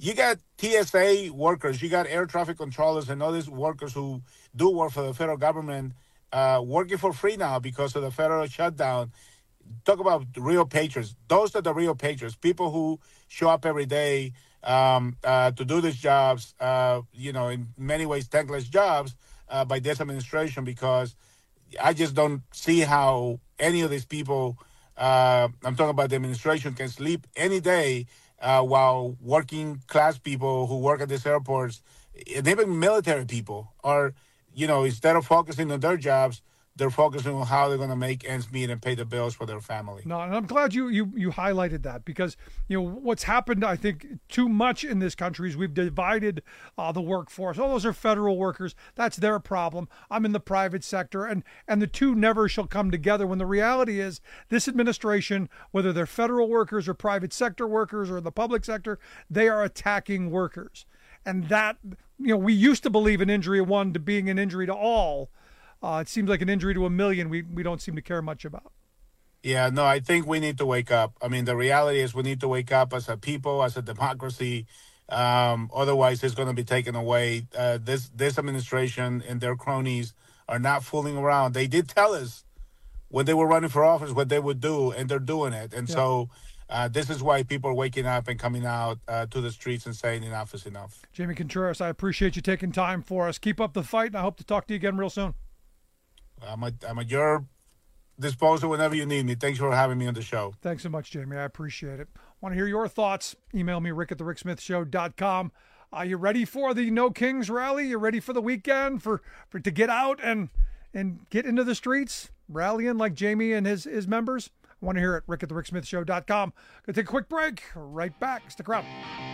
TSA workers, you got air traffic controllers, and all these workers who do work for the federal government working for free now because of the federal shutdown. Talk about real patriots. Those are the real patriots, people who show up every day to do these jobs, in many ways thankless jobs by this administration, because I just don't see how any of these people, I'm talking about the administration, can sleep any day while working class people who work at these airports, and even military people, are, instead of focusing on their jobs, they're focusing on how they're going to make ends meet and pay the bills for their family. No, and I'm glad you highlighted that, because what's happened, I think, too much in this country is we've divided the workforce. Oh, those are federal workers. That's their problem. I'm in the private sector, and the two never shall come together. When the reality is, this administration, whether they're federal workers or private sector workers or the public sector, they are attacking workers, and that we used to believe an injury of one to being an injury to all. It seems like an injury to a million we don't seem to care much about. Yeah, no, I think we need to wake up. I mean, the reality is we need to wake up as a people, as a democracy. Otherwise, it's going to be taken away. This administration and their cronies are not fooling around. They did tell us when they were running for office what they would do, and they're doing it. And so this is why people are waking up and coming out to the streets and saying enough is enough. Jamie Contreras, I appreciate you taking time for us. Keep up the fight, and I hope to talk to you again real soon. I'm at your disposal whenever you need me. Thanks for having me on the show. Thanks so much, Jamie. I appreciate it. Want to hear your thoughts? Email me, rick@thericksmithshow.com. Are you ready for the No Kings rally? You ready for the weekend for to get out and get into the streets, rallying like Jamie and his members? I want to hear it. rick@thericksmithshow.com. Gonna take a quick break. Right back. Stick around.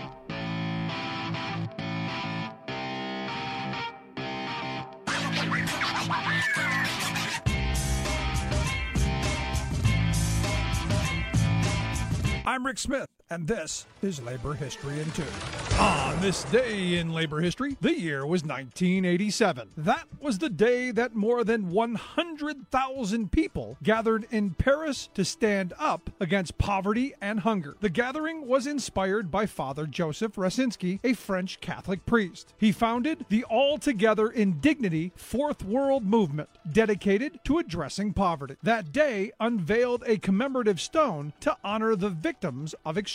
I'm Rick Smith, and this is Labor History in 2. On this day in labor history, the year was 1987. That was the day that more than 100,000 people gathered in Paris to stand up against poverty and hunger. The gathering was inspired by Father Joseph Racinski, a French Catholic priest. He founded the All Together in Dignity Fourth World Movement, dedicated to addressing poverty. That day unveiled a commemorative stone to honor the victims of extreme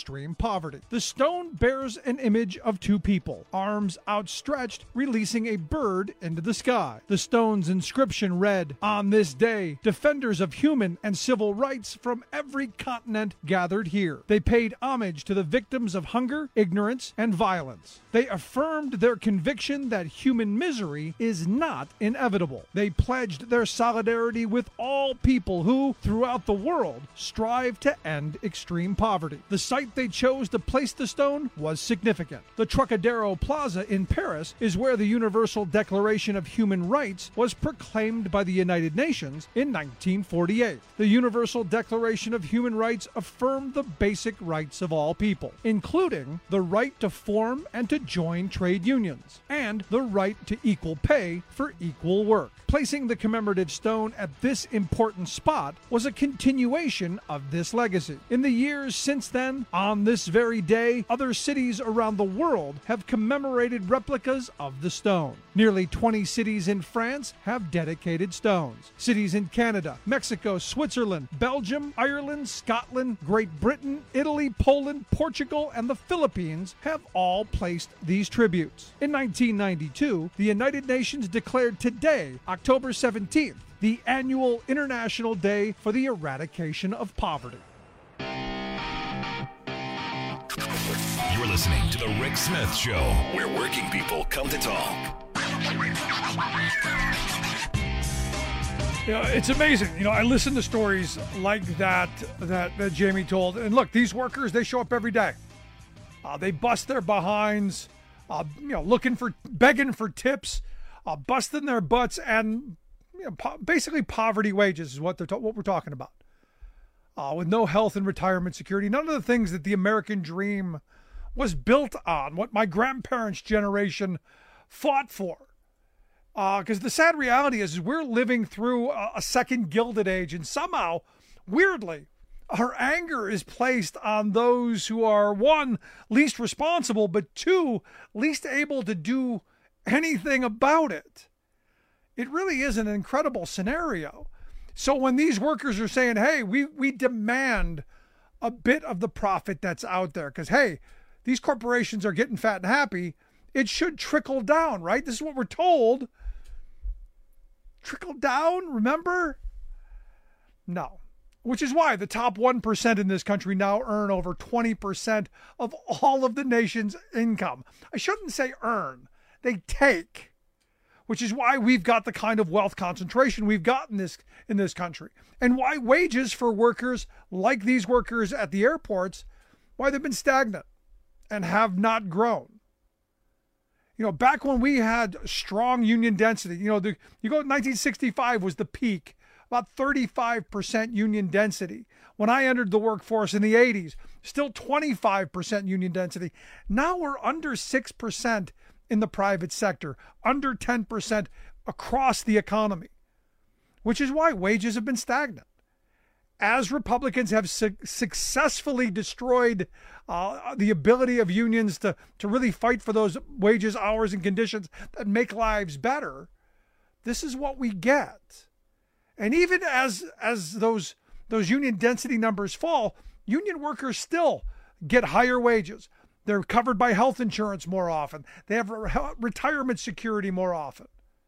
extreme poverty. The stone bears an image of two people, arms outstretched, releasing a bird into the sky. The stone's inscription read, "On this day, defenders of human and civil rights from every continent gathered here. They paid homage to the victims of hunger, ignorance, and violence. They affirmed their conviction that human misery is not inevitable. They pledged their solidarity with all people who, throughout the world, strive to end extreme poverty." The site they chose to place the stone was significant. The Trocadero Plaza in Paris is where the Universal Declaration of Human Rights was proclaimed by the United Nations in 1948. The Universal Declaration of Human Rights affirmed the basic rights of all people, including the right to form and to join trade unions, and the right to equal pay for equal work. Placing the commemorative stone at this important spot was a continuation of this legacy. In the years since then, on this very day, other cities around the world have commemorated replicas of the stone. Nearly 20 cities in France have dedicated stones. Cities in Canada, Mexico, Switzerland, Belgium, Ireland, Scotland, Great Britain, Italy, Poland, Portugal, and the Philippines have all placed these tributes. In 1992, the United Nations declared today, October 17th, the annual International Day for the Eradication of Poverty. You're listening to The Rick Smith Show, where working people come to talk. It's amazing. I listen to stories like that Jamie told. And look, these workers, they show up every day. They bust their behinds, begging for tips, busting their butts, and basically poverty wages is what we're talking about. With no health and retirement security, none of the things that the American dream was built on, what my grandparents' generation fought for. Because the sad reality is we're living through a second Gilded Age, and somehow, weirdly, our anger is placed on those who are, one, least responsible, but two, least able to do anything about it. It really is an incredible scenario. So when these workers are saying, hey, we demand a bit of the profit that's out there, because, hey, these corporations are getting fat and happy, it should trickle down, right? This is what we're told. Trickle down, remember? No. Which is why the top 1% in this country now earn over 20% of all of the nation's income. I shouldn't say earn, they take. Which is why we've got the kind of wealth concentration we've got in this country. And why wages for workers like these workers at the airports, why they've been stagnant and have not grown. Back when we had strong union density, you go 1965 was the peak, about 35% union density. When I entered the workforce in the 80s, still 25% union density. Now we're under 6% in the private sector, under 10% across the economy, which is why wages have been stagnant. As Republicans have successfully destroyed the ability of unions to really fight for those wages, hours, and conditions that make lives better, this is what we get. And even as those union density numbers fall, union workers still get higher wages. They're covered by health insurance more often. They have retirement security more often.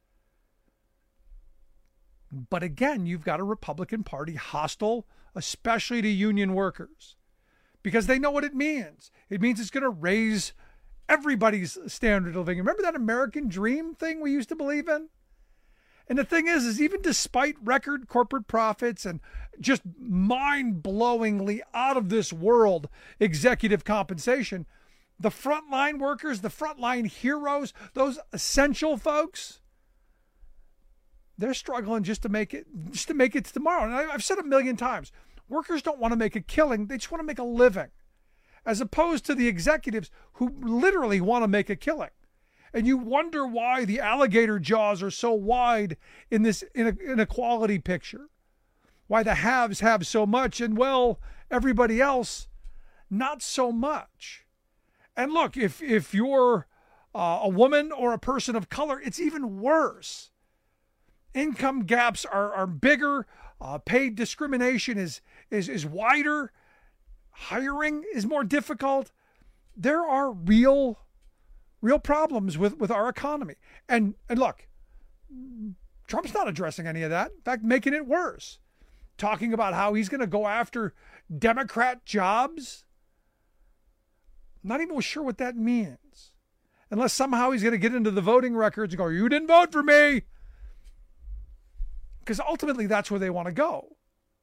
But again, you've got a Republican Party hostile, especially to union workers, because they know what it means. It means it's going to raise everybody's standard of living. Remember that American dream thing we used to believe in? And the thing is even despite record corporate profits and just mind-blowingly out of this world executive compensation, the frontline workers, the frontline heroes, those essential folks, they're struggling just to make it to tomorrow. And I've said a million times, workers don't want to make a killing. They just want to make a living, as opposed to the executives who literally want to make a killing. And you wonder why the alligator jaws are so wide in this inequality picture, why the haves have so much and, well, everybody else, not so much. And look, if you're a woman or a person of color, it's even worse. Income gaps are bigger. Paid discrimination is wider. hiring is more difficult. There are real problems with our economy. And look, Trump's not addressing any of that. In fact, making it worse. Talking about how he's going to go after Democrat jobs. Not even sure what that means. Unless somehow he's going to get into the voting records and go, you didn't vote for me. Because ultimately that's where they want to go.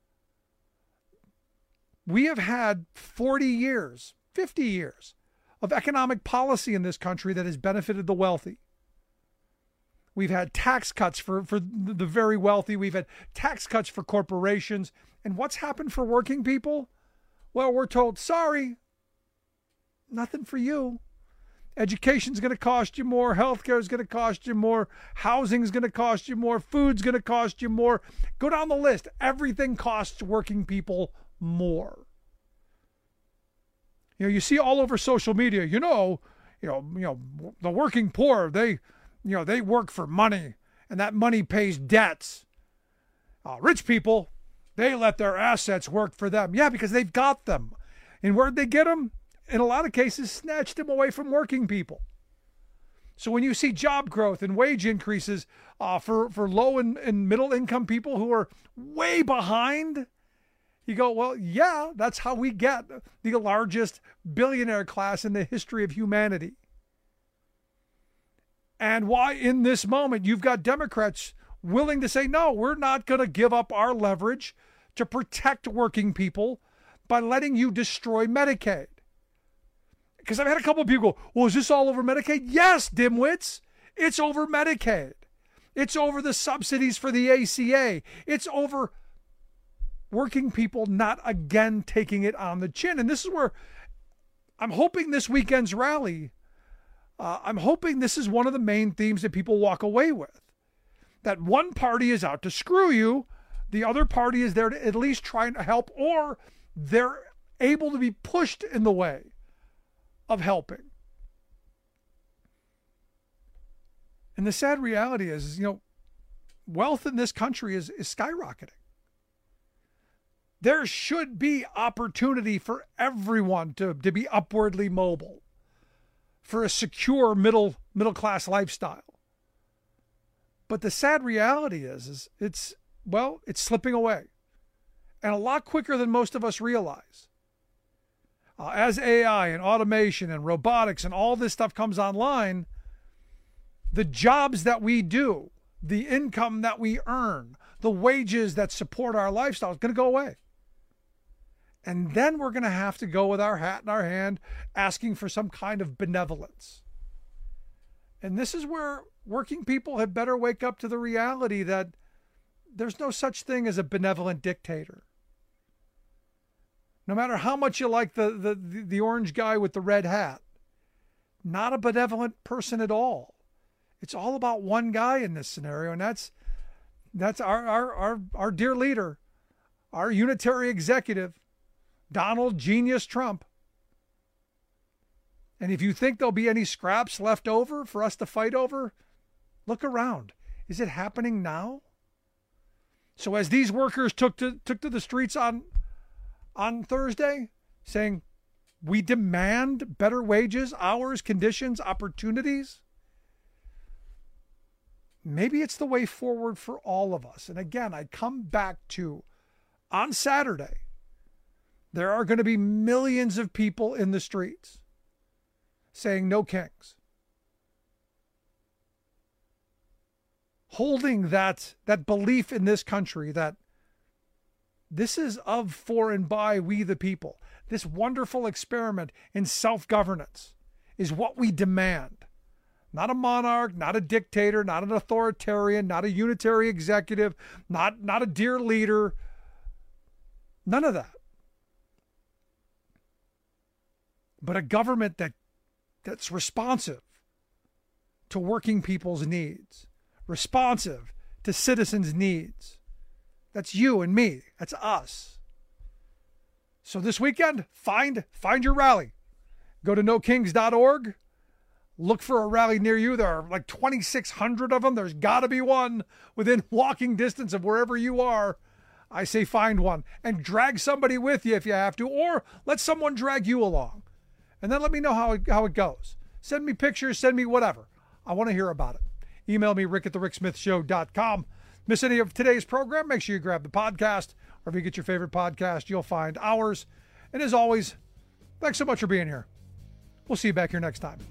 We have had 40 years, 50 years of economic policy in this country that has benefited the wealthy. We've had tax cuts for the very wealthy. We've had tax cuts for corporations. And what's happened for working people? Well, we're told, sorry, nothing for you. Education's going to cost you more. Healthcare is going to cost you more. Housing is going to cost you more. Food's going to cost you more. Go down the list. Everything costs working people more. You see all over social media, the working poor, they work for money, and that money pays debts. Rich people, they let their assets work for them. Yeah, because they've got them. And where'd they get them? In a lot of cases, snatched them away from working people. So when you see job growth and wage increases for low and middle income people who are way behind, you go, well, yeah, that's how we get the largest billionaire class in the history of humanity. And why in this moment you've got Democrats willing to say, no, we're not going to give up our leverage to protect working people by letting you destroy Medicaid. Because I've had a couple of people go, well, is this all over Medicaid? Yes, dimwits. It's over Medicaid. It's over the subsidies for the ACA. It's over working people not again taking it on the chin. And this is where I'm hoping this weekend's rally, I'm hoping this is one of the main themes that people walk away with. That one party is out to screw you. The other party is there to at least try to help, or they're able to be pushed in the way of helping. And the sad reality is, wealth in this country is skyrocketing. There should be opportunity for everyone to be upwardly mobile, for a secure middle class lifestyle. But the sad reality is it's slipping away, and a lot quicker than most of us realize. As AI and automation and robotics and all this stuff comes online, the jobs that we do, the income that we earn, the wages that support our lifestyle is going to go away. And then we're going to have to go with our hat in our hand asking for some kind of benevolence. And this is where working people had better wake up to the reality that there's no such thing as a benevolent dictator. No matter how much you like the orange guy with the red hat, not a benevolent person at all. It's all about one guy in this scenario, and that's our dear leader, our unitary executive, Donald Genius Trump. And if you think there'll be any scraps left over for us to fight over, look around. Is it happening now? So as these workers took to the streets on Thursday, saying, we demand better wages, hours, conditions, opportunities, maybe it's the way forward for all of us. And again, I come back to, on Saturday, there are going to be millions of people in the streets saying no kings. Holding that belief in this country that this is of, for, and by we the people. This wonderful experiment in self-governance is what we demand. Not a monarch, not a dictator, not an authoritarian, not a unitary executive, not a dear leader. None of that. But a government that's responsive to working people's needs, responsive to citizens' needs. That's you and me. That's us. So this weekend, find your rally. Go to nokings.org. Look for a rally near you. There are like 2,600 of them. There's got to be one within walking distance of wherever you are. I say find one and drag somebody with you if you have to, or let someone drag you along. And then let me know how it goes. Send me pictures, send me whatever. I want to hear about it. Email me, rick@thericksmithshow.com. Miss any of today's program, make sure you grab the podcast, or if you get your favorite podcast, you'll find ours. And as always, thanks so much for being here. We'll see you back here next time.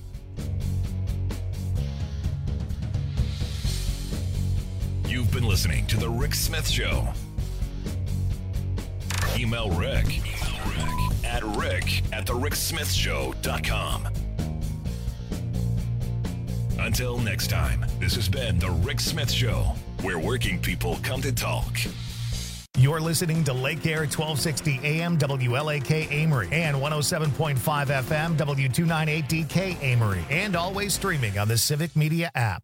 You've been listening to The Rick Smith Show. Email Rick at rick@thericksmithshow.com. Until next time, this has been The Rick Smith Show, where working people come to talk. You're listening to Lake Air 1260 AM WLAK Amory and 107.5 FM W298DK Amory, and always streaming on the Civic Media app.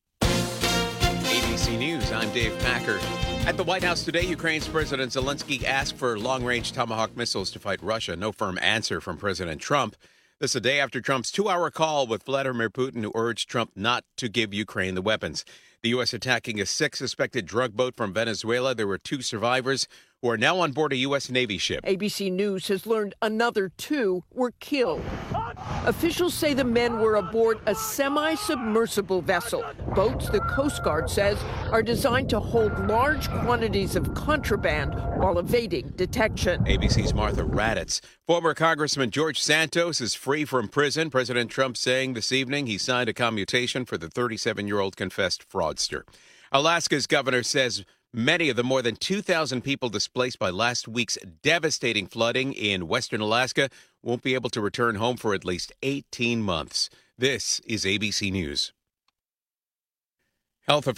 ABC News, I'm Dave Packer. At the White House today, Ukraine's President Zelensky asked for long-range Tomahawk missiles to fight Russia. No firm answer from President Trump. This a day after Trump's 2-hour call with Vladimir Putin, who urged Trump not to give Ukraine the weapons. The U.S. attacking a 6-suspected drug boat from Venezuela. There were 2 survivors who are now on board a U.S. Navy ship. ABC News has learned another 2 were killed. Officials say the men were aboard a semi-submersible vessel. Boats, the Coast Guard says, are designed to hold large quantities of contraband while evading detection. ABC's Martha Raddatz. Former Congressman George Santos is free from prison. President Trump saying this evening he signed a commutation for the 37-year-old confessed fraudster. Alaska's governor says many of the more than 2,000 people displaced by last week's devastating flooding in western Alaska won't be able to return home for at least 18 months. This is ABC News. Health